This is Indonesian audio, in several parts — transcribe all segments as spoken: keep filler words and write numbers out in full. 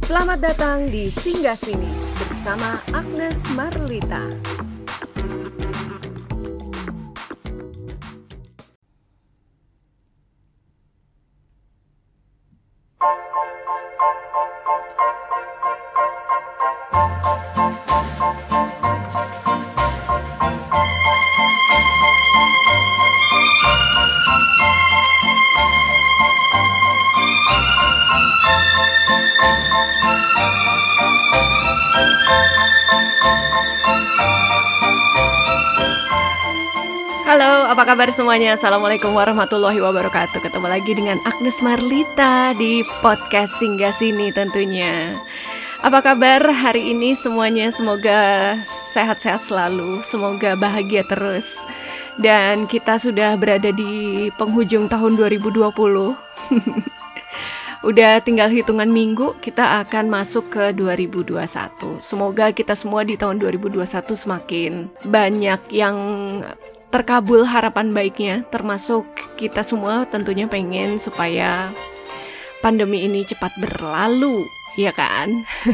Selamat datang di Singgah Sini bersama Agnes Marlita. Halo, apa kabar semuanya? Assalamualaikum warahmatullahi wabarakatuh. Ketemu lagi dengan Agnes Marlita di podcast Singgah Sini tentunya. Apa kabar hari ini semuanya? Semoga sehat-sehat selalu, semoga bahagia terus. Dan kita sudah berada di penghujung tahun dua ribu dua puluh. Udah tinggal hitungan minggu, kita akan masuk ke dua ribu dua puluh satu. Semoga kita semua di tahun dua ribu dua puluh satu semakin banyak yang terkabul harapan baiknya, termasuk kita semua tentunya pengen supaya pandemi ini cepat berlalu, ya kan?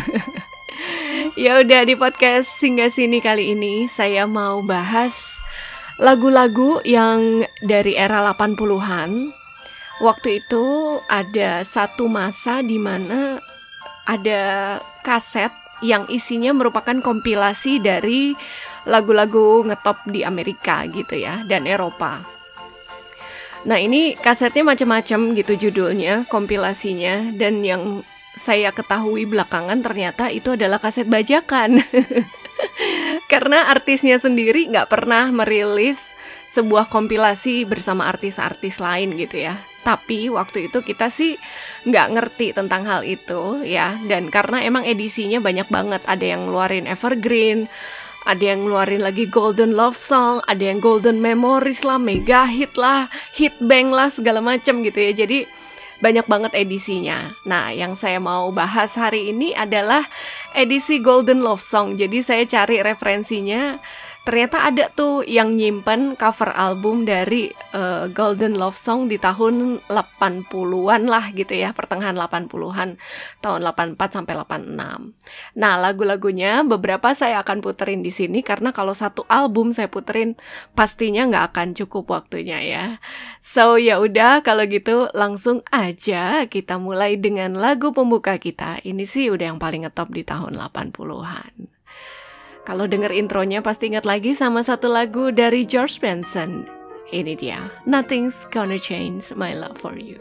Ya udah, di podcast Singgah Sini kali ini saya mau bahas lagu-lagu yang dari era delapan puluhan. Waktu itu ada satu masa di mana ada kaset yang isinya merupakan kompilasi dari lagu-lagu ngetop di Amerika gitu ya, dan Eropa. Nah, ini kasetnya macam-macam gitu judulnya, kompilasinya, dan yang saya ketahui belakangan ternyata itu adalah kaset bajakan. Karena artisnya sendiri nggak pernah merilis sebuah kompilasi bersama artis-artis lain gitu ya. Tapi waktu itu kita sih nggak ngerti tentang hal itu ya, dan karena emang edisinya banyak banget, ada yang ngeluarin Evergreen, ada yang ngeluarin lagi Golden Love Song, ada yang Golden Memories lah, Mega Hit lah, Hit Bang lah, segala macam gitu ya. Jadi banyak banget edisinya. Nah, yang saya mau bahas hari ini adalah edisi Golden Love Song. Jadi saya cari referensinya. Ternyata ada tuh yang nyimpen cover album dari uh, Golden Love Song di tahun delapan puluhan lah gitu ya, pertengahan delapan puluhan, tahun delapan puluh empat sampai delapan puluh enam. Nah, lagu-lagunya beberapa saya akan puterin di sini karena kalau satu album saya puterin pastinya nggak akan cukup waktunya ya. So ya udah, kalau gitu langsung aja kita mulai dengan lagu pembuka kita. Ini sih udah yang paling ngetop di tahun delapan puluhan. Kalau denger intronya pasti ingat lagi sama satu lagu dari George Benson. Ini dia, Nothing's Gonna Change My Love For You.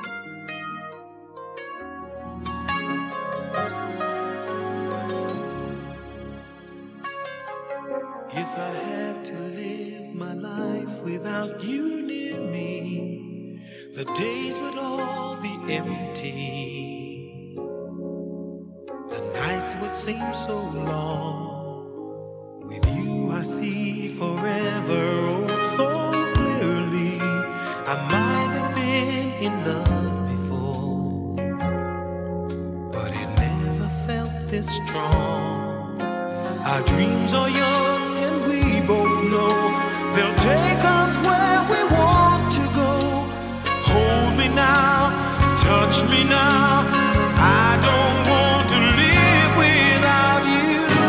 If I had to live my life without you near me, the days would all be empty. The nights would seem so long. With you I see forever oh so clearly. I might have been in love before, but it never felt this strong. Our dreams are young and we both know they'll take us where we want to go. Hold me now, touch me now, I don't want to live without you.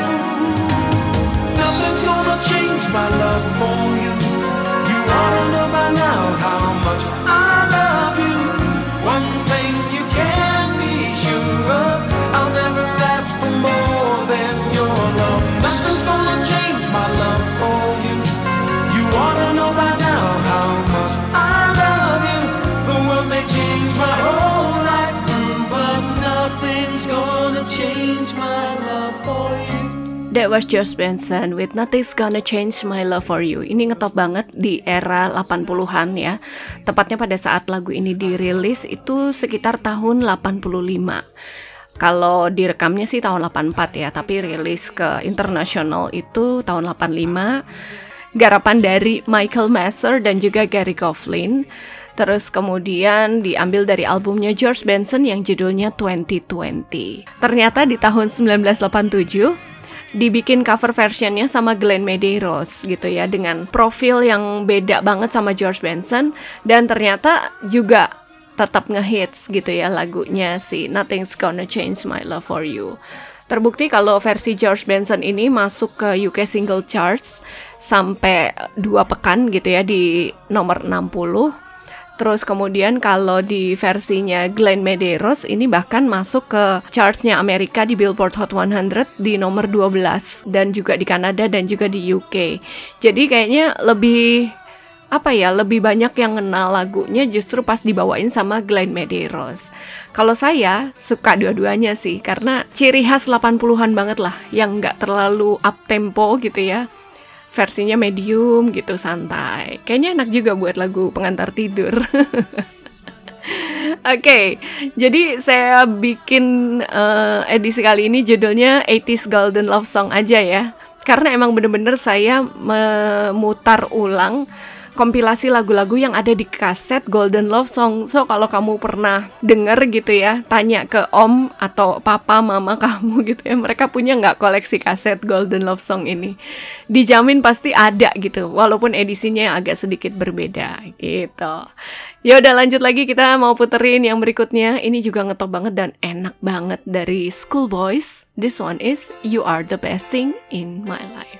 Change my love for you. You ought to know by now how much I love you. One thing you can be sure of, I'll never ask for more than your love. Nothing's gonna change my love for you. You ought to know by now how much I love you. The world may change my whole life through, but nothing's gonna change my love for you. That was George Benson with Nothing's Gonna Change My Love For You. Ini ngetop banget di era delapan puluhan ya. Tepatnya pada saat lagu ini dirilis itu sekitar tahun delapan puluh lima. Kalau direkamnya sih tahun delapan puluh empat ya, tapi rilis ke internasional itu tahun delapan puluh lima. Garapan dari Michael Masser dan juga Gary Coughlin. Terus kemudian diambil dari albumnya George Benson yang judulnya twenty twenty. Ternyata di tahun sembilan belas delapan puluh tujuh dibikin cover versionnya sama Glenn Medeiros gitu ya, dengan profil yang beda banget sama George Benson, dan ternyata juga tetap ngehits gitu ya lagunya si Nothing's Gonna Change My Love For You. Terbukti kalau versi George Benson ini masuk ke U K Single Charts sampai dua pekan gitu ya di nomor enam puluh. Terus kemudian kalau di versinya Glenn Medeiros ini bahkan masuk ke chartsnya Amerika di Billboard Hot seratus di nomor dua belas, dan juga di Kanada dan juga di U K. Jadi kayaknya lebih apa ya, lebih banyak yang kenal lagunya justru pas dibawain sama Glenn Medeiros. Kalau saya suka dua-duanya sih, karena ciri khas delapan puluhan banget lah, yang nggak terlalu up tempo gitu ya. Versinya medium gitu, santai. Kayaknya enak juga buat lagu pengantar tidur. Oke, okay, jadi saya bikin uh, edisi kali ini judulnya eighties Golden Love Song aja ya. Karena emang bener-bener saya memutar ulang kompilasi lagu-lagu yang ada di kaset Golden Love Song. So kalau kamu pernah denger gitu ya, tanya ke om atau papa mama kamu gitu ya, mereka punya nggak koleksi kaset Golden Love Song ini, dijamin pasti ada gitu, walaupun edisinya agak sedikit berbeda gitu. Ya udah, lanjut lagi, kita mau puterin yang berikutnya. Ini juga ngetop banget dan enak banget dari Schoolboys. This one is You Are The Best Thing In My Life.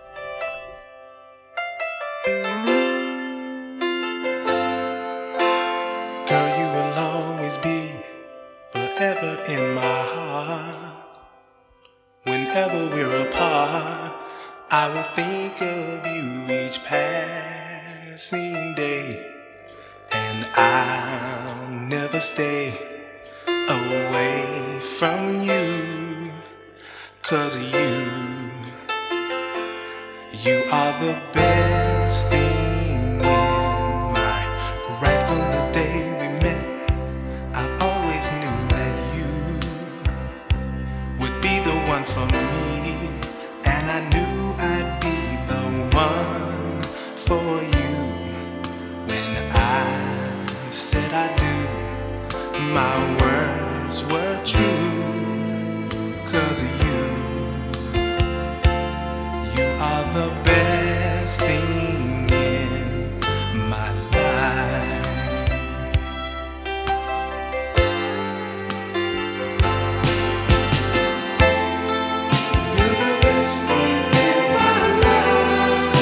Girl, you will always be forever in my heart. Whenever we're apart, I will think of you each passing day. And I'll never stay away from you, 'cause you, you are the best thing in my, right from the day we met, I always knew that you would be the one for me, and I knew I'd be the one for you. When I said I do, my words were true, 'cause you, you are the best thing in my life. You're the best thing in my life.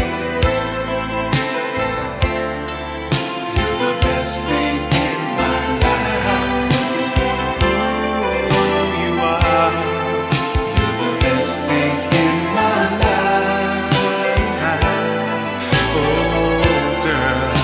You're the best thing in my life. Oh, you are. You're the best thing in my life. Oh, girl,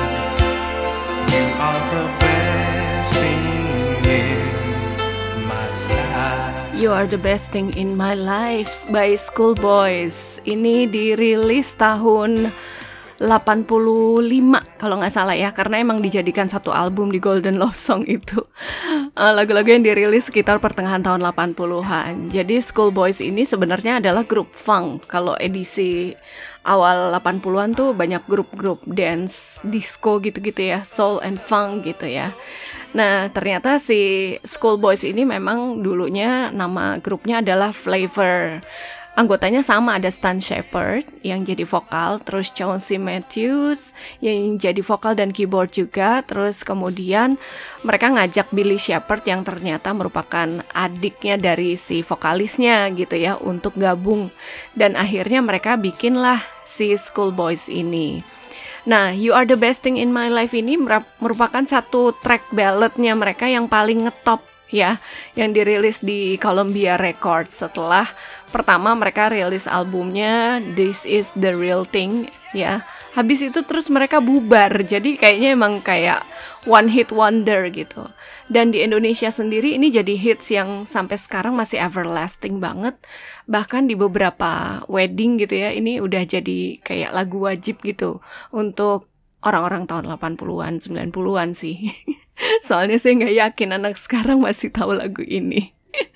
you are the best thing in my life. You Are The Best Thing In My Life by Schoolboys. Ini dirilis tahun delapan puluh lima kalau nggak salah ya, karena emang dijadikan satu album di Golden Love Song itu. Uh, lagu-lagu yang dirilis sekitar pertengahan tahun delapan puluhan. Jadi Schoolboys ini sebenarnya adalah grup funk. Kalau edisi awal delapan puluhan tuh banyak grup-grup dance, disco gitu-gitu ya, soul and funk gitu ya. Nah, ternyata si Schoolboys ini memang dulunya nama grupnya adalah Flavor. Anggotanya sama, ada Stan Shepard yang jadi vokal, terus Chauncey Matthews yang jadi vokal dan keyboard juga, terus kemudian mereka ngajak Billy Shepherd yang ternyata merupakan adiknya dari si vokalisnya gitu ya untuk gabung, dan akhirnya mereka bikinlah si Schoolboys ini. Nah, You Are The Best Thing In My Life ini merupakan satu track balladnya mereka yang paling ngetop ya, yang dirilis di Columbia Records setelah pertama mereka rilis albumnya This Is The Real Thing ya. Habis itu terus mereka bubar, jadi kayaknya emang kayak one hit wonder gitu. Dan di Indonesia sendiri ini jadi hits yang sampai sekarang masih everlasting banget. Bahkan di beberapa wedding gitu ya, ini udah jadi kayak lagu wajib gitu untuk orang-orang tahun delapan puluhan, sembilan puluhan sih. Soalnya saya nggak yakin anak sekarang masih tahu lagu ini.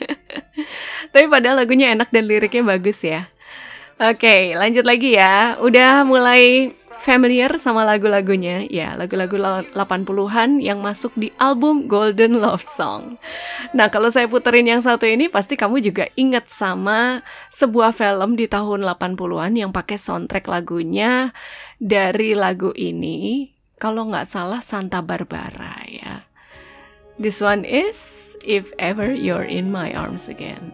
Tapi padahal lagunya enak dan liriknya bagus ya. Oke, lanjut lagi ya. Udah mulai familiar sama lagu-lagunya? Ya, lagu-lagu delapan puluhan yang masuk di album Golden Love Song. Nah, kalau saya puterin yang satu ini, pasti kamu juga ingat sama sebuah film di tahun delapan puluhan yang pakai soundtrack lagunya dari lagu ini. kalau nggak salah Santa Barbara ya. This one is If Ever You're in My Arms Again.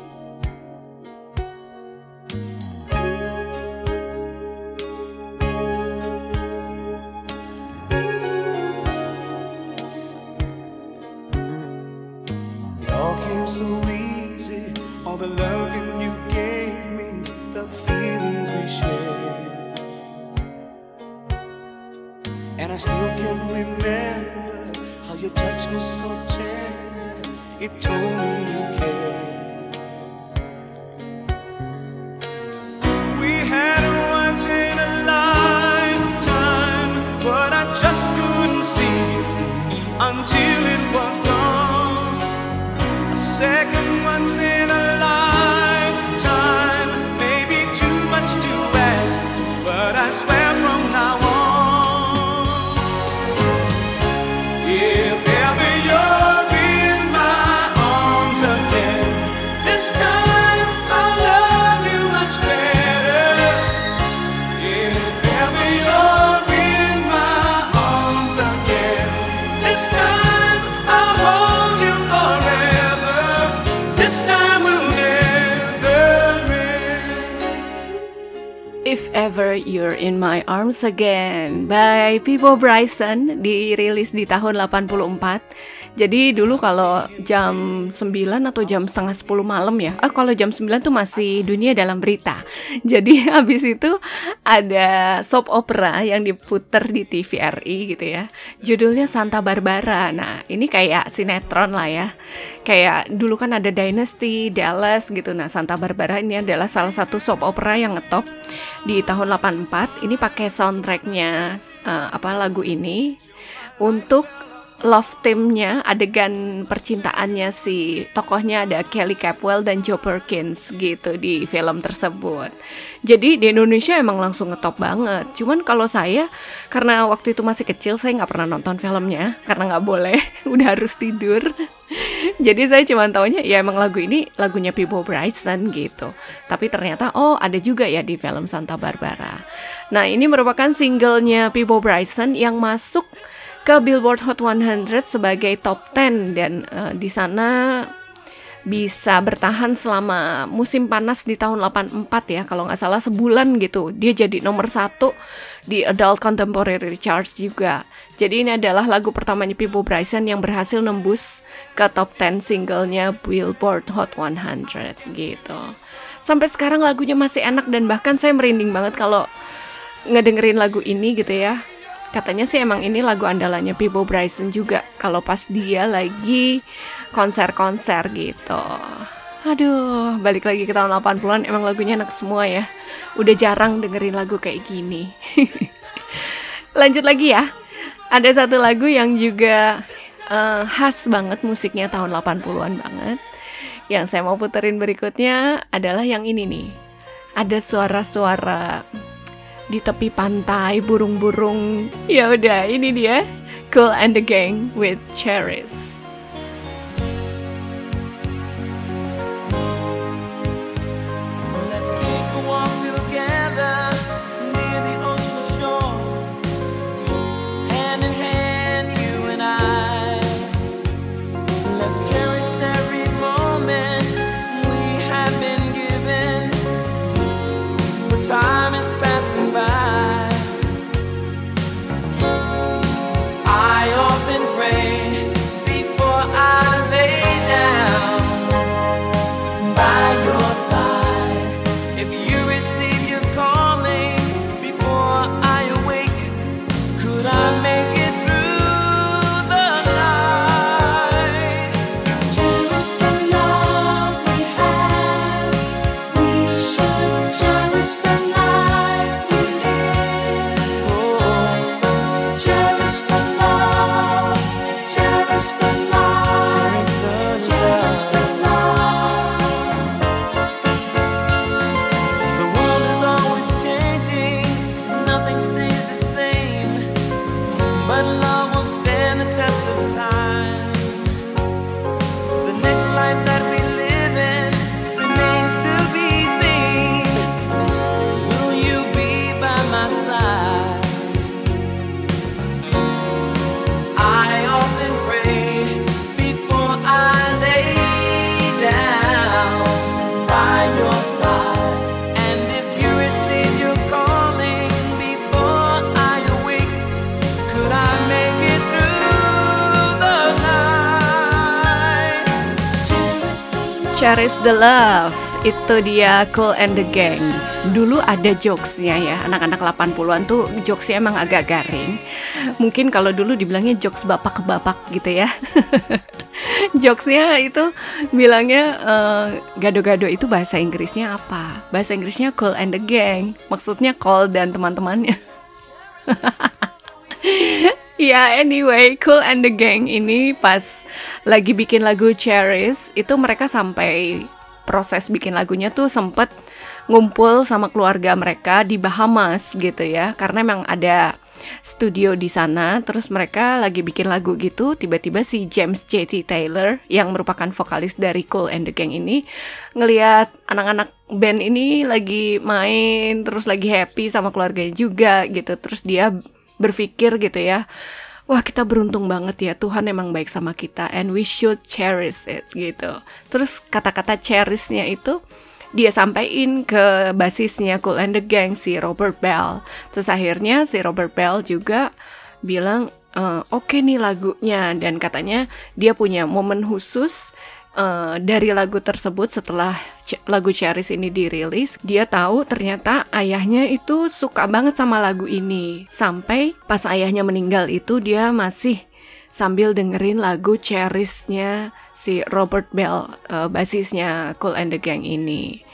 It all came so easy, all the loving you gave me, the feelings we shared. And I still can remember how your touch was so tender, it told me you cared. We had a once in a lifetime, but I just couldn't see it until it was gone. A second once in a lifetime, maybe too much to ask, but I swear from now on, if ever you're in my arms again, this time I'll love you much better. If ever you're in my arms again, this time I'll hold you forever. This time will never end. If Ever You're in My Arms Again by Peebo Bryson, dirilis di tahun delapan puluh empat. Jadi dulu kalau jam sembilan atau jam setengah sepuluh malam ya, ah kalau jam sembilan tuh masih Dunia Dalam Berita. Jadi habis itu ada soap opera yang diputer di T V R I gitu ya, judulnya Santa Barbara. Nah ini kayak sinetron lah ya, kayak dulu kan ada Dynasty, Dallas gitu. Nah Santa Barbara ini adalah salah satu soap opera yang ngetop di tahun delapan puluh empat. Ini pakai soundtracknya uh, apa lagu ini untuk love team-nya, adegan percintaannya si tokohnya ada Kelly Capwell dan Joe Perkins gitu di film tersebut. Jadi di Indonesia emang langsung ngetop banget. Cuman kalau saya, karena waktu itu masih kecil, saya nggak pernah nonton filmnya karena nggak boleh, udah harus tidur. Jadi saya cuma taunya ya emang lagu ini lagunya Peebo Bryson gitu. Tapi ternyata oh ada juga ya di film Santa Barbara. Nah ini merupakan singlenya Peebo Bryson yang masuk ke Billboard Hot seratus sebagai top sepuluh, dan uh, di sana bisa bertahan selama musim panas di tahun delapan puluh empat ya, kalau nggak salah sebulan gitu. Dia jadi nomor satu di Adult Contemporary Charts juga. Jadi ini adalah lagu pertamanya Peebo Bryson yang berhasil nembus ke top sepuluh singlenya Billboard Hot seratus gitu. Sampai sekarang lagunya masih enak dan bahkan saya merinding banget kalau ngedengerin lagu ini gitu ya. Katanya sih emang ini lagu andalannya Peebo Bryson juga kalau pas dia lagi konser-konser gitu. Aduh, balik lagi ke tahun delapan puluhan, emang lagunya enak semua ya. Udah jarang dengerin lagu kayak gini. Lanjut lagi ya. Ada satu lagu yang juga uh, khas banget musiknya tahun delapan puluhan banget. Yang saya mau puterin berikutnya adalah yang ini nih. Ada suara-suara di tepi pantai, burung-burung. Ya udah, ini dia Kool and the Gang with Cherries. Let's take a walk together near the ocean shore, hand in hand, you and I. Let's cherish every moment we have been given. For time is passing by. I often pray side. And if you receive your calling before I awake, could I make it through the night? Cherish the Love, itu dia Kool and the Gang. Dulu ada jokesnya ya, anak-anak delapan puluhan tuh jokesnya emang agak garing. Mungkin kalau dulu dibilangnya jokes bapak ke bapak gitu ya. Jokesnya itu bilangnya uh, gado-gado itu bahasa Inggrisnya apa? Bahasa Inggrisnya Kool and the Gang, maksudnya Kool dan teman-temannya. Ya, yeah, anyway, Kool and the Gang ini pas lagi bikin lagu Cherish, itu mereka sampai proses bikin lagunya tuh sempet ngumpul sama keluarga mereka di Bahamas gitu ya, karena memang ada studio di sana. Terus mereka lagi bikin lagu gitu, tiba-tiba si James J T Taylor yang merupakan vokalis dari Kool and the Gang ini ngelihat anak-anak band ini lagi main, terus lagi happy sama keluarganya juga gitu. Terus dia berpikir gitu ya, wah kita beruntung banget ya, Tuhan emang baik sama kita, and we should cherish it gitu. Terus kata-kata cherishnya itu dia sampaikan ke basisnya Kool and the Gang, si Robert Bell. Terus akhirnya si Robert Bell juga bilang e, oke okay nih lagunya, dan katanya dia punya momen khusus uh, dari lagu tersebut. Setelah c- lagu Cherish ini dirilis, dia tahu ternyata ayahnya itu suka banget sama lagu ini. Sampai pas ayahnya meninggal itu dia masih sambil dengerin lagu Cherish-nya si Robert Bell, uh, basisnya Kool and the Gang ini.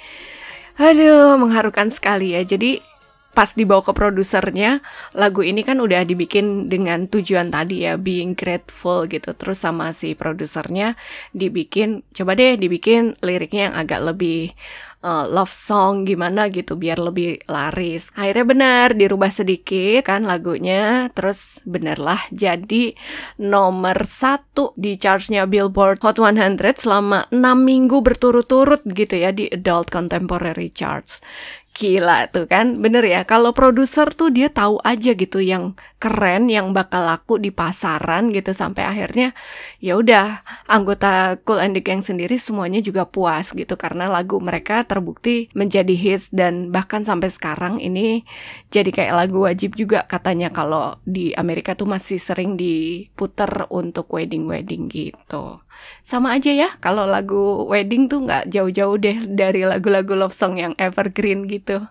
Aduh, mengharukan sekali ya. Jadi pas dibawa ke produsernya, lagu ini kan udah dibikin dengan tujuan tadi ya, being grateful gitu. Terus sama si produsernya dibikin, coba deh dibikin liriknya yang agak lebih uh, love song gimana gitu, biar lebih laris. Akhirnya benar, dirubah sedikit kan lagunya. Terus benerlah jadi nomor satu di chartsnya Billboard Hot seratus selama enam minggu berturut-turut gitu ya, di Adult Contemporary Charts. Gila tuh kan, bener ya, kalau produser tuh dia tahu aja gitu yang keren, yang bakal laku di pasaran gitu. Sampai akhirnya ya udah, anggota Kool and the Gang sendiri semuanya juga puas gitu, karena lagu mereka terbukti menjadi hits. Dan bahkan sampai sekarang ini jadi kayak lagu wajib juga katanya, kalau di Amerika tuh masih sering diputer untuk wedding-wedding gitu. Sama aja ya, kalau lagu wedding tuh nggak jauh-jauh deh dari lagu-lagu love song yang evergreen gitu.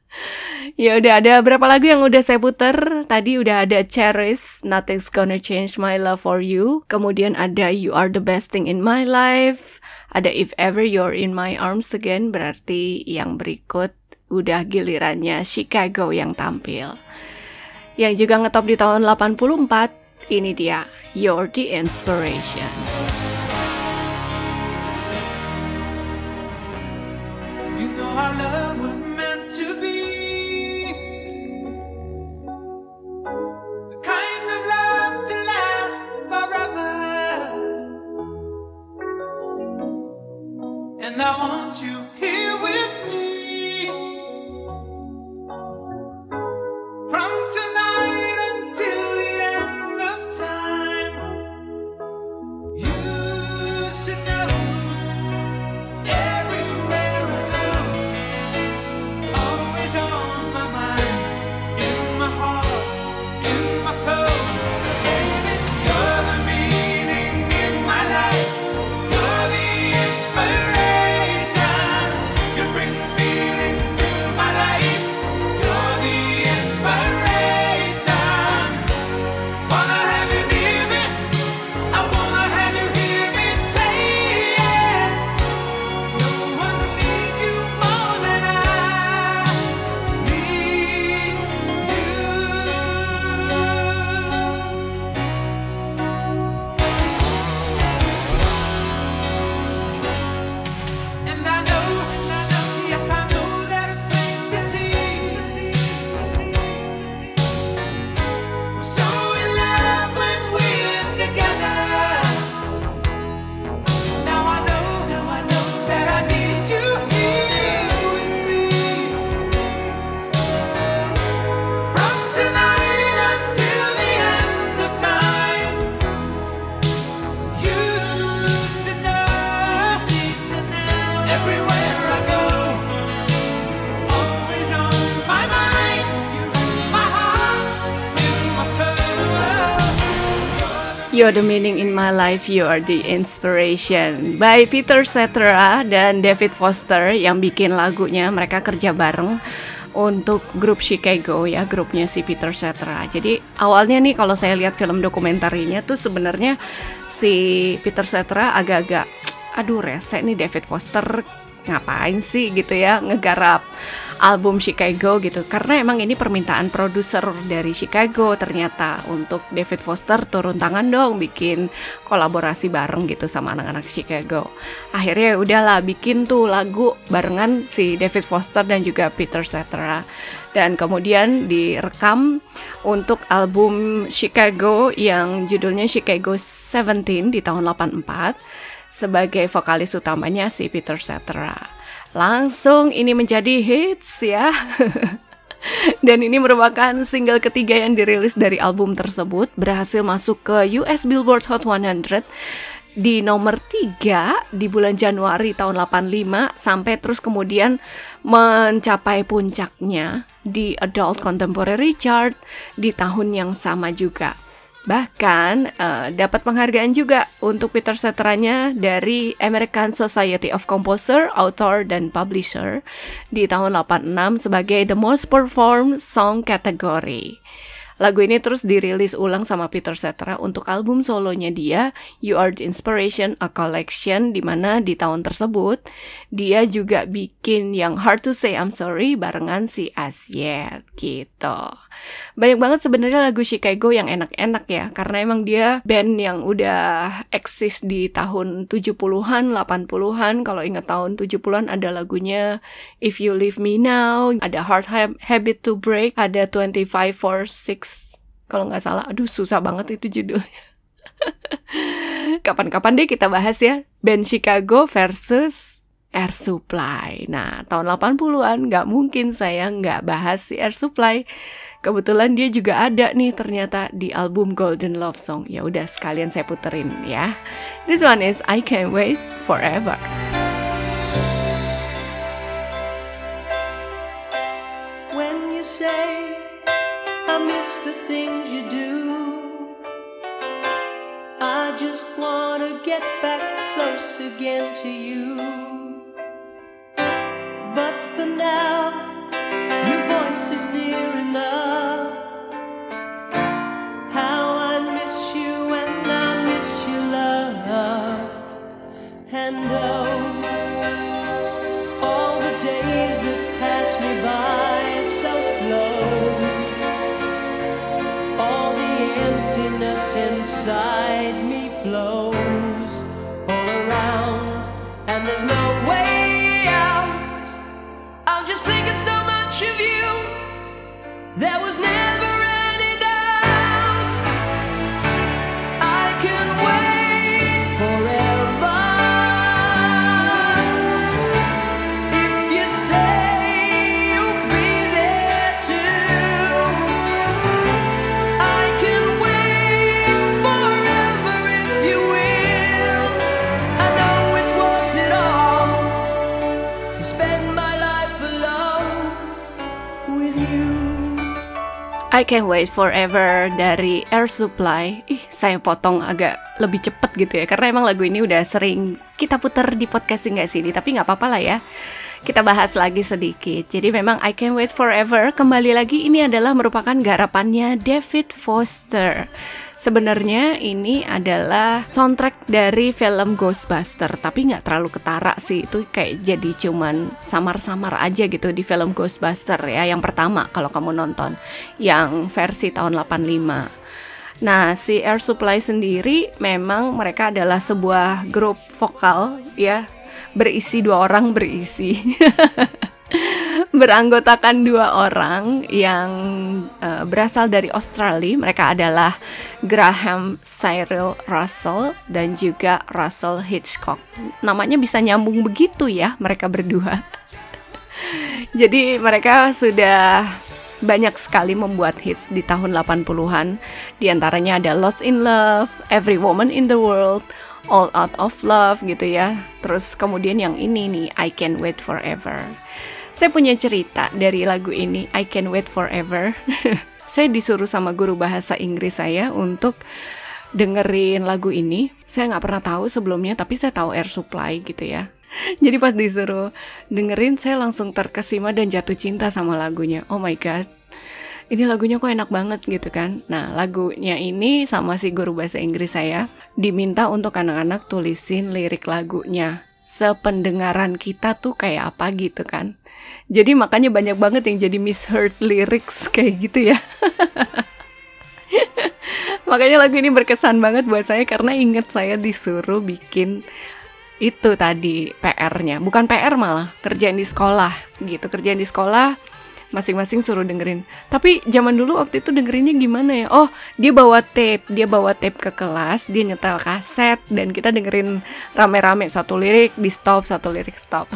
Ya udah, ada berapa lagu yang udah saya puter. Tadi udah ada Cherish, Nothing's Gonna Change My Love For You. Kemudian ada You Are The Best Thing In My Life. Ada If Ever You're In My Arms Again. Berarti yang berikut udah gilirannya Chicago yang tampil. Yang juga ngetop di tahun delapan puluh empat, ini dia, You're The Inspiration. You know our love was meant to be the kind of love to last forever. And I want you here with me from tonight until the end of time. You should know everywhere I go, always on my mind, in my heart, in my soul. Baby, you're the meaning in my life. You're the inspiration. You bring me You're the meaning in my life, you are the inspiration by Peter Cetera dan David Foster yang bikin lagunya. Mereka kerja bareng untuk grup Chicago ya, grupnya si Peter Cetera. Jadi awalnya nih kalau saya lihat film dokumentarinya tuh sebenarnya si Peter Cetera agak-agak aduh rese nih David Foster ngapain sih gitu ya ngegarap album Chicago gitu, karena emang ini permintaan produser dari Chicago ternyata untuk David Foster turun tangan dong bikin kolaborasi bareng gitu sama anak-anak Chicago. Akhirnya udahlah bikin tuh lagu barengan si David Foster dan juga Peter Cetera, dan kemudian direkam untuk album Chicago yang judulnya Chicago seventeen di tahun delapan puluh empat. Sebagai vokalis utamanya si Peter Cetera. Langsung ini menjadi hits ya. Dan ini merupakan single ketiga yang dirilis dari album tersebut, berhasil masuk ke U S Billboard Hot one hundred di nomor tiga di bulan Januari tahun delapan puluh lima, sampai terus kemudian mencapai puncaknya di Adult Contemporary Chart di tahun yang sama juga. Bahkan uh, dapat penghargaan juga untuk Peter Cetera-nya dari American Society of Composer, Author, dan Publisher di tahun delapan puluh enam sebagai The Most Performed Song kategori. Lagu ini terus dirilis ulang sama Peter Cetera untuk album solonya dia, You Are the Inspiration, A Collection, di mana di tahun tersebut dia juga bikin yang Hard to Say I'm Sorry barengan si Asyet gitu. Banyak banget sebenarnya lagu Chicago yang enak-enak ya, karena emang dia band yang udah eksis di tahun tujuh puluhan, delapan puluhan. Kalau ingat tahun tujuh puluhan ada lagunya If You Leave Me Now, ada Hard Habit to Break, ada twenty-five four six kalau nggak salah. Aduh susah banget itu judulnya. Kapan-kapan deh kita bahas ya band Chicago versus Air Supply. Nah, tahun delapan puluhan nggak mungkin saya nggak bahas si Air Supply. Kebetulan dia juga ada nih ternyata di album Golden Love Song. Ya udah sekalian saya puterin ya. This one is I Can't Wait Forever. When you say I miss the things you do, I just wanna get back close again to you. But for now, your voice is near enough. How I miss you and I miss your love. And oh, all the days that pass me by so slow. All the emptiness inside me flows all around, and there's no way out. I'm just thinking so much of you. There was never any doubt. I can wait forever. If you say you'll be there too, I can wait forever if you will. I know it's worth it all to spend my life alone with you. I Can't Wait Forever dari Air Supply. Ih, saya potong agak lebih cepet gitu ya, karena emang lagu ini udah sering kita putar di podcast nggak sini, tapi nggak apa-apa lah ya. Kita bahas lagi sedikit. Jadi memang I Can't Wait Forever, kembali lagi ini adalah merupakan garapannya David Foster. Sebenarnya ini adalah soundtrack dari film Ghostbuster, tapi nggak terlalu ketara sih, itu kayak jadi cuman samar-samar aja gitu di film Ghostbuster ya, yang pertama kalau kamu nonton, yang versi tahun delapan puluh lima. Nah, si Air Supply sendiri memang mereka adalah sebuah grup vokal ya, berisi dua orang berisi. Beranggotakan dua orang yang uh, berasal dari Australia. Mereka adalah Graham Cyril Russell dan juga Russell Hitchcock. Namanya bisa nyambung begitu ya mereka berdua. Jadi mereka sudah banyak sekali membuat hits di tahun delapan puluhan. Di antaranya ada Lost in Love, Every Woman in the World, All Out of Love gitu ya. Terus kemudian yang ini nih, I Can't Wait Forever. Saya punya cerita dari lagu ini, I Can't Wait Forever. Saya disuruh sama guru bahasa Inggris saya untuk dengerin lagu ini. Saya nggak pernah tahu sebelumnya, tapi saya tahu Air Supply gitu ya. Jadi pas disuruh dengerin, saya langsung terkesima dan jatuh cinta sama lagunya. Oh my god, ini lagunya kok enak banget gitu kan. Nah, lagunya ini sama si guru bahasa Inggris saya diminta untuk anak-anak tulisin lirik lagunya, sependengaran kita tuh kayak apa gitu kan. Jadi makanya banyak banget yang jadi misheard lyrics kayak gitu ya. Makanya lagu ini berkesan banget buat saya karena inget saya disuruh bikin itu tadi P R-nya. Bukan P R malah, kerjaan di sekolah gitu. Kerjaan di sekolah masing-masing suruh dengerin. Tapi zaman dulu waktu itu dengerinnya gimana ya? Oh, dia bawa tape, dia bawa tape ke kelas, dia nyetel kaset dan kita dengerin rame-rame, satu lirik di stop, satu lirik stop.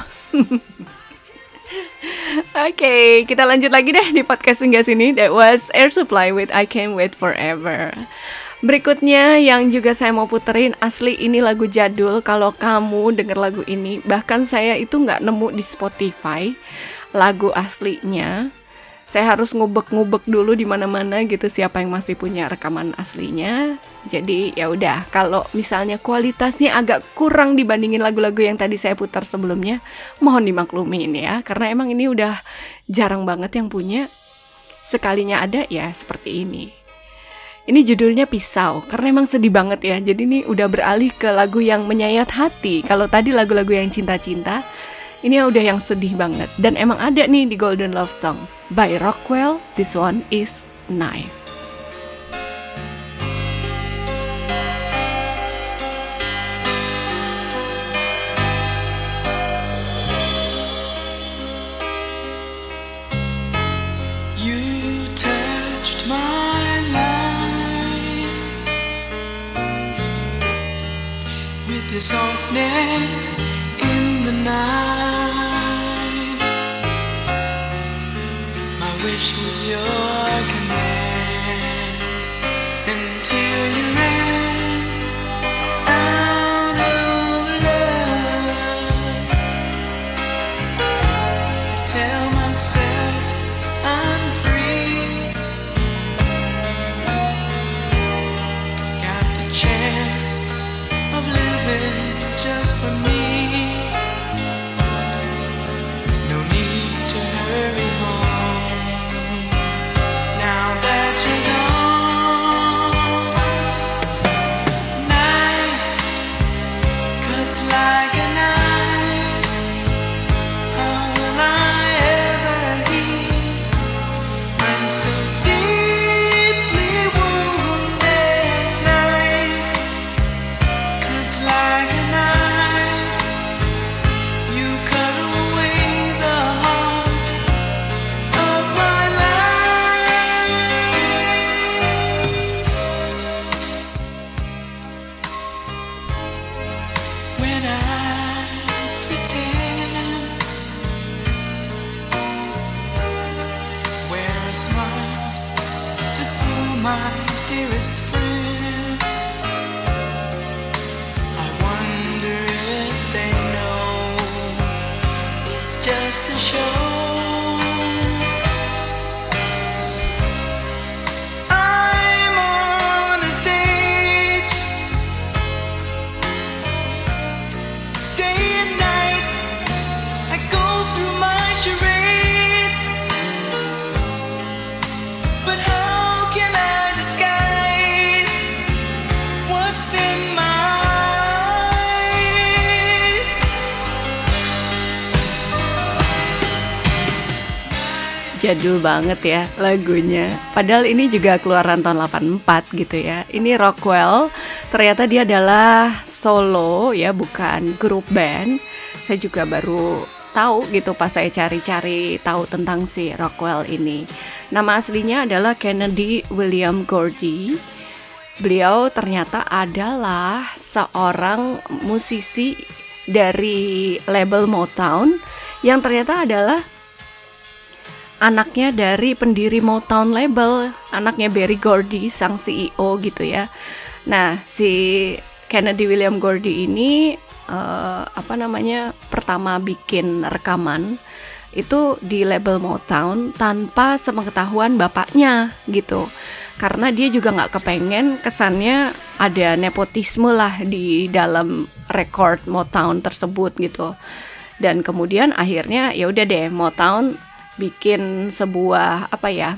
Oke, okay, kita lanjut lagi deh di podcast singgah sini. That was Air Supply with I Can't Wait Forever. Berikutnya yang juga saya mau puterin, asli ini lagu jadul. Kalau kamu denger lagu ini, bahkan saya itu nggak nemu di Spotify lagu aslinya. Saya harus ngubek-ngubek dulu di mana-mana gitu siapa yang masih punya rekaman aslinya. Jadi ya udah, kalau misalnya kualitasnya agak kurang dibandingin lagu-lagu yang tadi saya putar sebelumnya, mohon dimaklumin ya, karena emang ini udah jarang banget yang punya. Sekalinya ada ya seperti ini. Ini judulnya Pisau, karena emang sedih banget ya. Jadi ini udah beralih ke lagu yang menyayat hati. Kalau tadi lagu-lagu yang cinta-cinta, ini udah yang sedih banget. Dan emang ada nih di Golden Love Song by Rockwell. This one is Knife. The softness in the night. My wish was your command until you ran out of love. I tell myself I'm free. Got the chance of living just for me. No need to hurry home now that you're gone. Knife cuts like a knife. How will I ever heal? I'm so deeply wounded. Knife like a knife, you cut away the heart of my life. When I pretend, wear a smile to fool my dearest friend. Just a show. I'm on a stage, day and night. I go through my charades, but how can I disguise what's in my Jadul banget ya lagunya. Padahal ini juga keluaran tahun delapan puluh empat gitu ya. Ini Rockwell. Ternyata dia adalah solo ya, bukan grup band. Saya juga baru tahu gitu pas saya cari-cari tahu tentang si Rockwell ini. Nama aslinya adalah Kennedy William Gordy. Beliau ternyata adalah seorang musisi dari label Motown yang ternyata adalah anaknya dari pendiri Motown label, anaknya Berry Gordy, sang C E O gitu ya. Nah, si Kennedy William Gordy ini uh, apa namanya pertama bikin rekaman itu di label Motown tanpa sepengetahuan bapaknya gitu. karena dia juga nggak kepengen kesannya ada nepotisme lah di dalam record Motown tersebut gitu. Dan kemudian akhirnya ya udah deh, Motown bikin sebuah apa ya,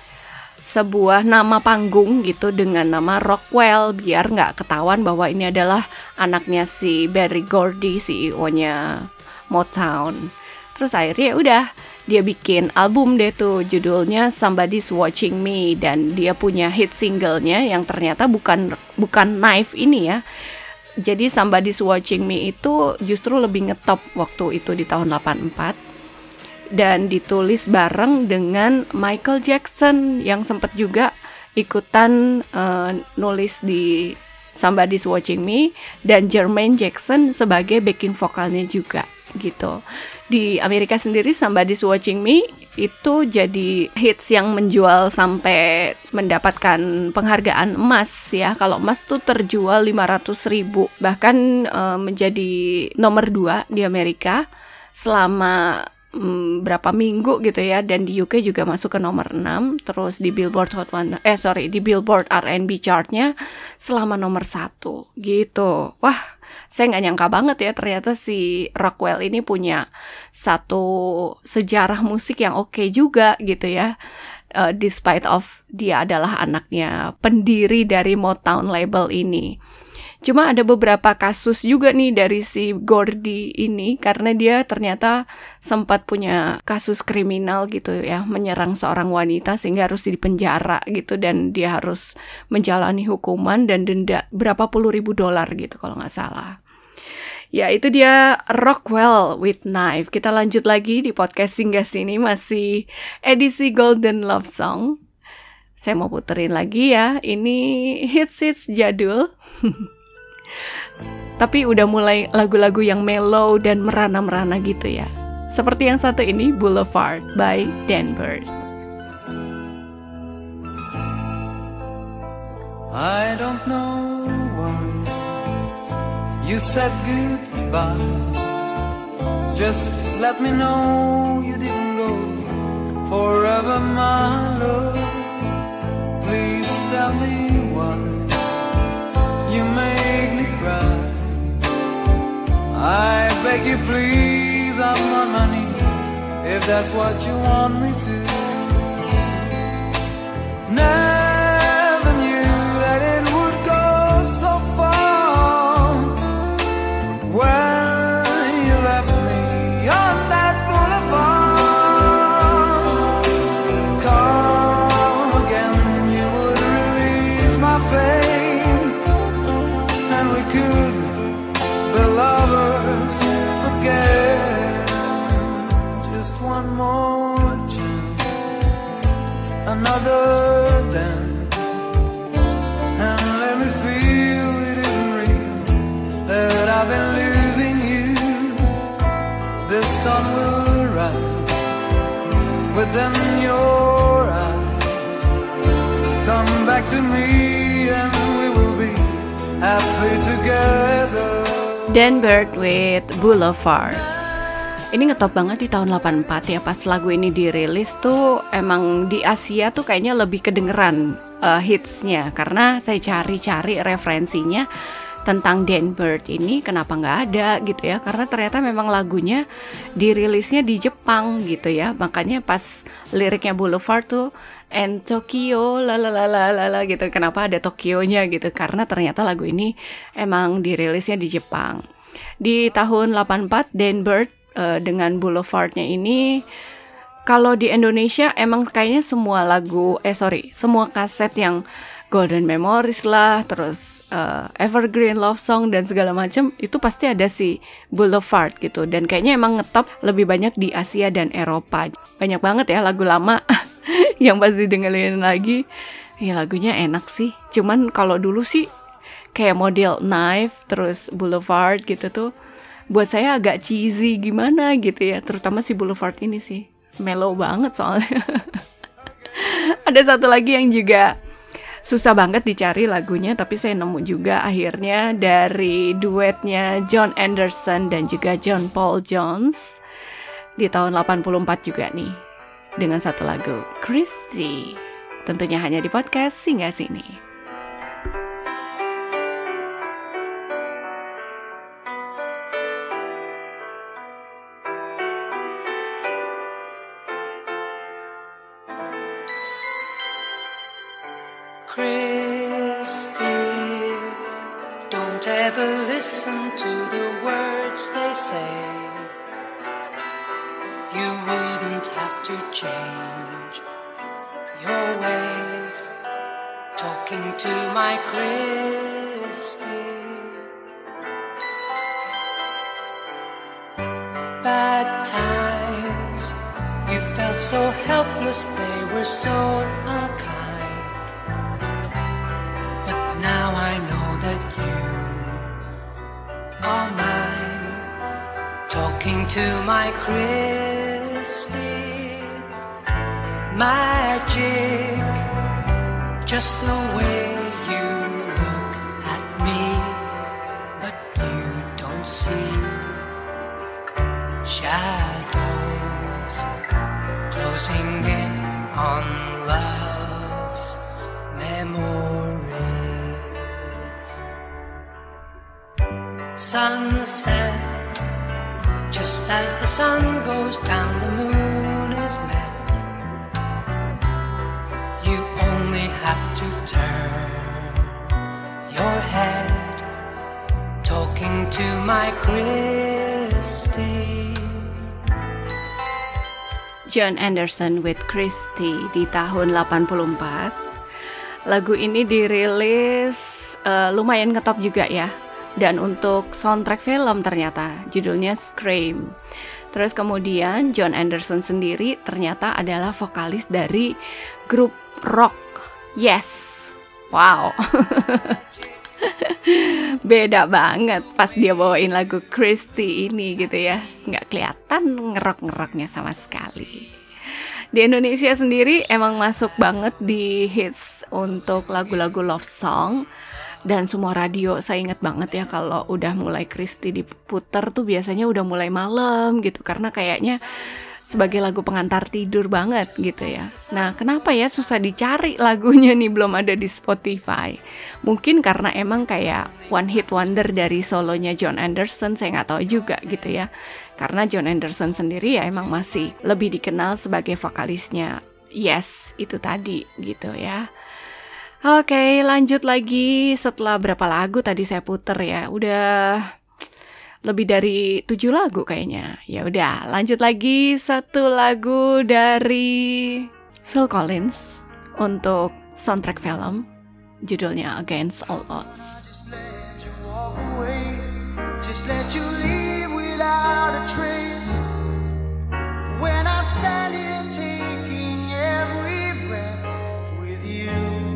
sebuah nama panggung gitu dengan nama Rockwell biar nggak ketahuan bahwa ini adalah anaknya si Berry Gordy, C E O-nya Motown. Terus akhirnya ya udah, dia bikin album deh tuh, judulnya Somebody's Watching Me, dan dia punya hit singlenya yang ternyata bukan bukan Knife ini ya. Jadi Somebody's Watching Me itu justru lebih ngetop waktu itu di tahun delapan empat. Dan ditulis bareng dengan Michael Jackson yang sempat juga ikutan uh, nulis di Somebody's Watching Me, dan Jermaine Jackson sebagai backing vokalnya juga gitu. Di Amerika sendiri Somebody's Watching Me itu jadi hits yang menjual sampai mendapatkan penghargaan emas ya. Kalau emas tuh terjual lima ratus ribu, bahkan uh, menjadi nomor dua di Amerika selama Hmm, berapa minggu gitu ya, dan di U K juga masuk ke nomor enam, terus di Billboard Hot One, eh sorry di Billboard R and B chartnya selama nomor satu gitu. Wah, saya nggak nyangka banget ya ternyata si Rockwell ini punya satu sejarah musik yang oke okay juga gitu ya. Uh, despite of dia adalah anaknya pendiri dari Motown label ini. Cuma ada beberapa kasus juga nih dari si Gordy ini, karena dia ternyata sempat punya kasus kriminal gitu ya, menyerang seorang wanita sehingga harus dipenjara gitu, dan dia harus menjalani hukuman dan denda berapa puluh ribu dolar gitu kalau nggak salah. Ya itu dia Rockwell with Knife. Kita lanjut lagi di podcast Singgah Sini, masih edisi Golden Love Song. Saya mau puterin lagi ya, ini hits-hits jadul. Tapi udah mulai lagu-lagu yang mellow dan merana-merana gitu ya. Seperti yang satu ini, Boulevard by Dan Bird. I don't know why you said goodbye. Just let me know you didn't go forever, my love. Please tell me why you make me cry. I beg you please, I'm on my knees, if that's what you want me to. Never knew that it would go so far. When you left me on that boulevard, come again, you would release my pain, and we could be lovers again. Just one more chance, another dance, and let me feel it isn't real, that I've been losing you. The sun will rise within your eyes. Come back to me and we will be happy together. Dan Bird with Boulevard. Ini ngetop banget di tahun delapan empat ya. Pas lagu ini dirilis tuh emang di Asia tuh kayaknya lebih kedengeran uh, hitsnya. Karena saya cari-cari referensinya tentang Dan Bird ini, kenapa nggak ada gitu ya. Karena ternyata memang lagunya dirilisnya di Jepang gitu ya. Makanya pas liriknya Boulevard tuh and Tokyo lalalala gitu. Kenapa ada Tokyo-nya gitu? Karena ternyata lagu ini emang dirilisnya di Jepang. Di tahun delapan empat Dan Bird uh, dengan Boulevardnya ini, kalau di Indonesia emang kayaknya semua lagu, eh sorry, semua kaset yang Golden Memories lah, terus uh, Evergreen Love Song dan segala macam itu pasti ada si Boulevard gitu. Dan kayaknya emang ngetop lebih banyak di Asia dan Eropa. Banyak banget ya lagu lama yang pasti dengerin lagi. Ya lagunya enak sih. Cuman kalau dulu sih kayak model Knife terus Boulevard gitu tuh buat saya agak cheesy gimana gitu ya. Terutama si Boulevard ini sih mellow banget soalnya. Ada satu lagi yang juga susah banget dicari lagunya, tapi saya nemu juga akhirnya dari duetnya John Anderson dan juga John Paul Jones di tahun delapan puluh empat juga nih, dengan satu lagu, Christy. Tentunya hanya di podcast Singgah Sini. Christy, don't ever listen to the words they say. You wouldn't have to change your ways, talking to my Christy. Bad times, you felt so helpless, they were so unkind. Now I know that you are mine, talking to my Christy. Magic, just the way you look at me, but you don't see shadows closing in on love's memory. Sunset, just as the sun goes down, the moon is met. You only have to turn your head, talking to my Christy. Jon Anderson with Christy di tahun delapan puluh empat. Lagu ini dirilis uh, lumayan ngetop juga ya. Dan untuk soundtrack film ternyata judulnya Scream. Terus kemudian Jon Anderson sendiri ternyata adalah vokalis dari grup rock Yes. Wow. Beda banget pas dia bawain lagu Christy ini gitu ya. Nggak kelihatan ngerok-ngeroknya sama sekali. Di Indonesia sendiri emang masuk banget di hits untuk lagu-lagu love song. Dan semua radio, saya ingat banget ya kalau udah mulai Christy diputer tuh biasanya udah mulai malam gitu. Karena kayaknya sebagai lagu pengantar tidur banget gitu ya. Nah kenapa ya susah dicari lagunya nih, belum ada di Spotify. Mungkin karena emang kayak one hit wonder dari solonya Jon Anderson, saya gak tahu juga gitu ya. Karena Jon Anderson sendiri ya emang masih lebih dikenal sebagai vokalisnya Yes itu tadi gitu ya. Oke, lanjut lagi. Setelah berapa lagu tadi saya puter ya? Udah lebih dari tujuh lagu kayaknya. Ya udah, lanjut lagi satu lagu dari Phil Collins untuk soundtrack film. Judulnya Against All Odds. Just let you walk away. Just let you leave without a trace. When I stand here taking every breath with you.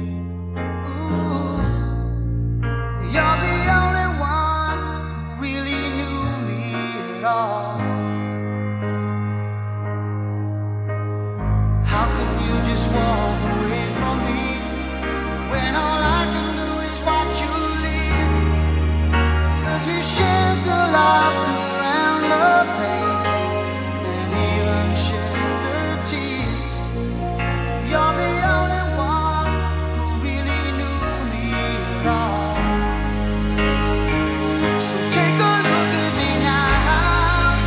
You're the only one who really knew me at all. How can you just walk away from me when all I can do is watch you leave? 'Cause we've shared the laughter and the pain, and even shared the tears. You're the only one who really knew me at all. So take a look at me now.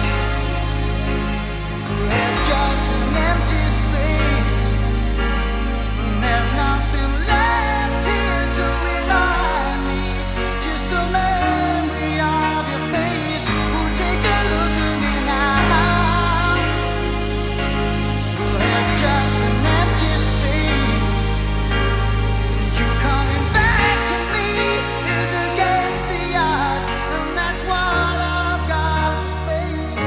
There's just an empty space. There's nothing left here to remind me. Just the memory of your face. Oh, take a look at me now. There's just an empty space. And you coming back to me is against the odds. And that's what I've got to face.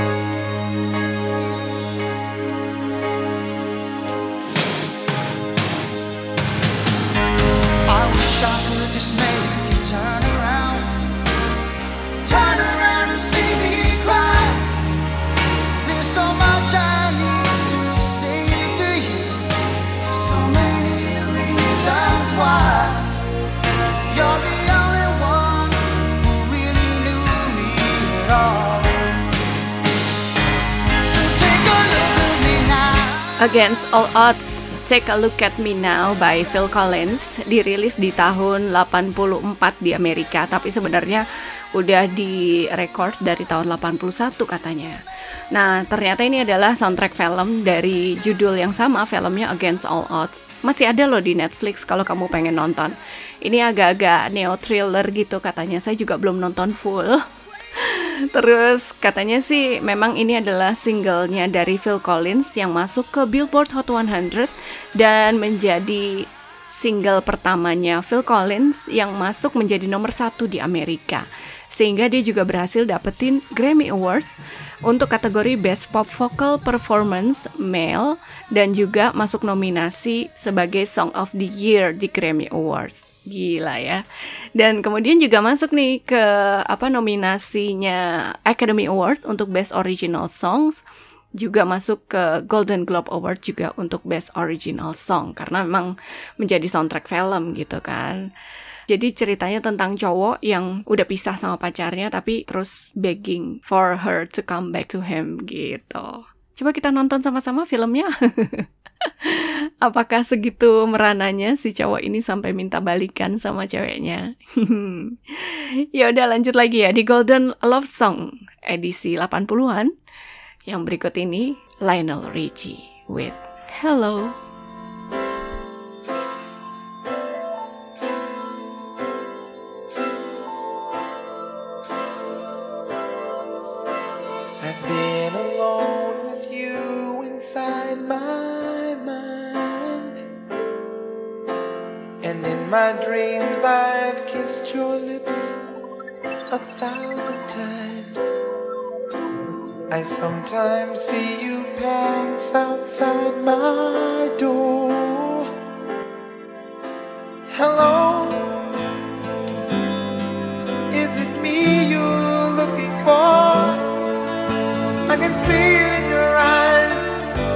I wish I could just make you turn around. Turn around and see me cry. There's so much I need to say to you. So many reasons why. You're the only one who really knew me at all. So take a look at me now. Against All Odds Take a Look at Me Now by Phil Collins dirilis di tahun delapan puluh empat di Amerika, tapi sebenarnya udah direkord dari tahun delapan puluh satu katanya. Nah, ternyata ini adalah soundtrack film dari judul yang sama, filmnya Against All Odds. Masih ada loh di Netflix kalau kamu pengen nonton. Ini agak-agak neo-thriller gitu katanya, saya juga belum nonton full. Terus katanya sih memang ini adalah singlenya dari Phil Collins yang masuk ke Billboard Hot seratus dan menjadi single pertamanya Phil Collins yang masuk menjadi nomor satu di Amerika. Sehingga dia juga berhasil dapetin Grammy Awards untuk kategori Best Pop Vocal Performance Male dan juga masuk nominasi sebagai Song of the Year di Grammy Awards. Gila ya. Dan kemudian juga masuk nih ke apa nominasinya Academy Award untuk Best Original Songs, juga masuk ke Golden Globe Award juga untuk Best Original Song karena memang menjadi soundtrack film gitu kan. Jadi ceritanya tentang cowok yang udah pisah sama pacarnya tapi terus begging for her to come back to him gitu. Coba kita nonton sama-sama filmnya. Apakah segitu merananya si cowok ini sampai minta balikan sama ceweknya? Ya udah lanjut lagi ya di Golden Love Song edisi delapan puluhan. Yang berikut ini Lionel Richie with Hello. I've been alone with you inside my mind, and in my dreams I've kissed your lips a thousand times. I sometimes see you pass outside my door. Hello, is it me you're looking for? I can see it in your eyes,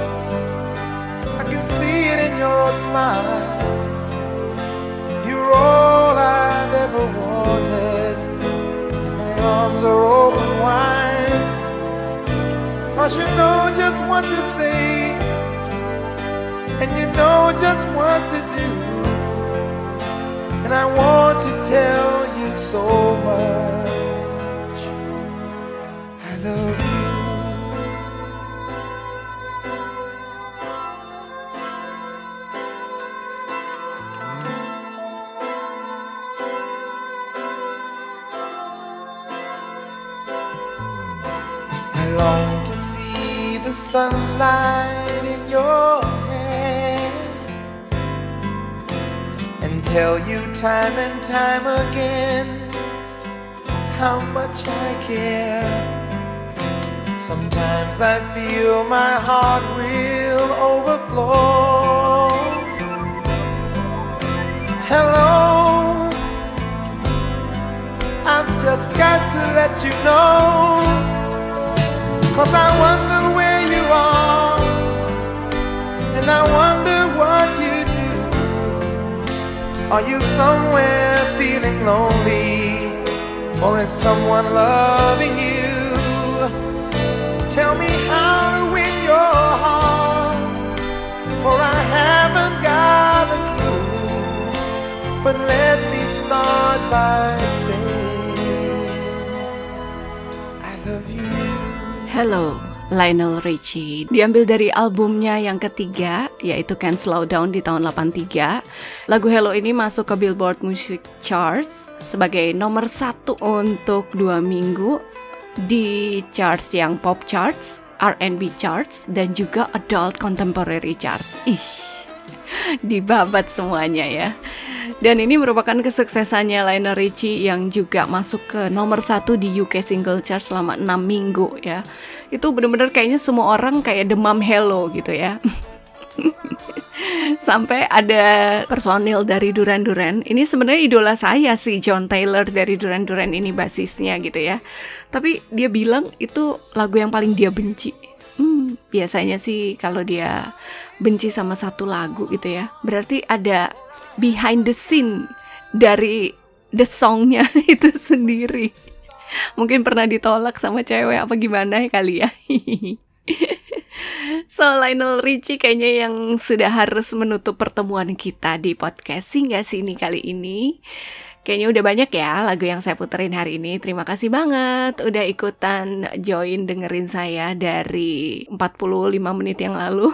I can see it in your smile. You're all I've ever wanted, and my arms are open wide. Cause you know just what to say, and you know just what to do, and I want to tell you so much. I love you. I long to see the sunlight in your hair and tell you time and time again how much I care. Sometimes I feel my heart will overflow. Hello, I've just got to let you know, 'cause I wonder where you are, and I wonder what you do. Are you somewhere feeling lonely, or is someone loving you? Tell me how to win your heart, for I haven't got a clue. But let me start by saying I love you. Hello, Lionel Richie. Diambil dari albumnya yang ketiga, yaitu Can't Slow Down di tahun delapan puluh tiga. Lagu Hello ini masuk ke Billboard Music Charts sebagai nomor satu untuk dua minggu di charts yang pop charts, R and B charts, dan juga adult contemporary charts. Ih, dibabat semuanya ya. Dan ini merupakan kesuksesannya Lionel Richie yang juga masuk ke nomor satu di U K Single Chart selama enam minggu ya. Itu benar-benar kayaknya semua orang kayak demam Hello gitu ya. Sampai ada personil dari Duran Duran. Ini sebenarnya idola saya sih, John Taylor dari Duran Duran ini basisnya gitu ya. Tapi dia bilang itu lagu yang paling dia benci. Hmm, biasanya sih kalau dia benci sama satu lagu gitu ya, berarti ada behind the scene dari the songnya itu sendiri. Mungkin pernah ditolak sama cewek apa gimana kali ya. So, Lionel Richie kayaknya yang sudah harus menutup pertemuan kita di podcast Singgah Sini kali ini. Kayaknya udah banyak ya lagu yang saya puterin hari ini. Terima kasih banget udah ikutan join dengerin saya dari empat puluh lima menit yang lalu.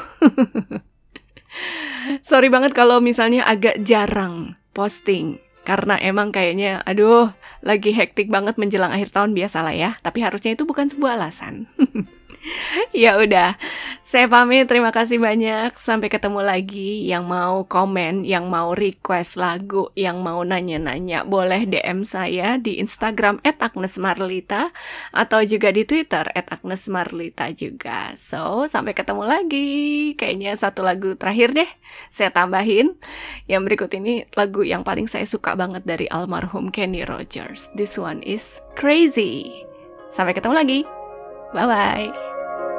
Sorry banget kalau misalnya agak jarang posting, karena emang kayaknya aduh lagi hektik banget menjelang akhir tahun, biasalah ya. Tapi harusnya itu bukan sebuah alasan. Ya udah, saya pamit. Terima kasih banyak. Sampai ketemu lagi. Yang mau komen, yang mau request lagu, yang mau nanya-nanya, boleh D M saya di Instagram et agnes marlita atau juga di Twitter et agnes marlita juga. So, sampai ketemu lagi. Kayaknya satu lagu terakhir deh saya tambahin. Yang berikut ini lagu yang paling saya suka banget dari almarhum Kenny Rogers. This one is Crazy. Sampai ketemu lagi. Bye-bye.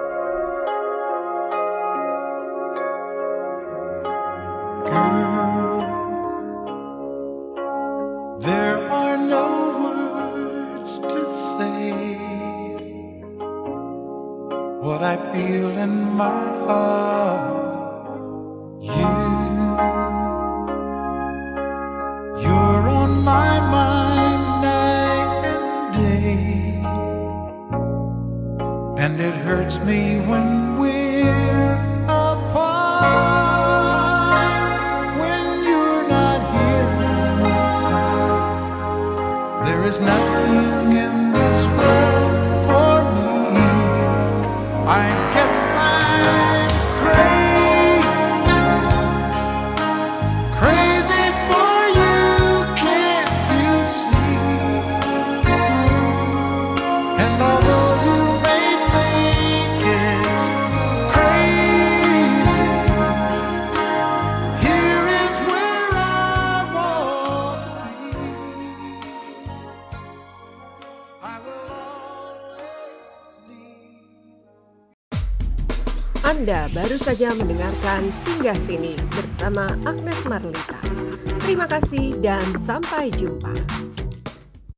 There are no words to say what I feel in my heart. You, you're on my mind night and day, and it hurts me when we're apart. There's nothing in this world for me. I guess I'm crazy, crazy for you, can't you see? And although you may think it's crazy, here is where I want to be. I will always need. Anda baru saja mendengarkan Singgah Sini bersama Agnes Marlita. Terima kasih dan sampai jumpa.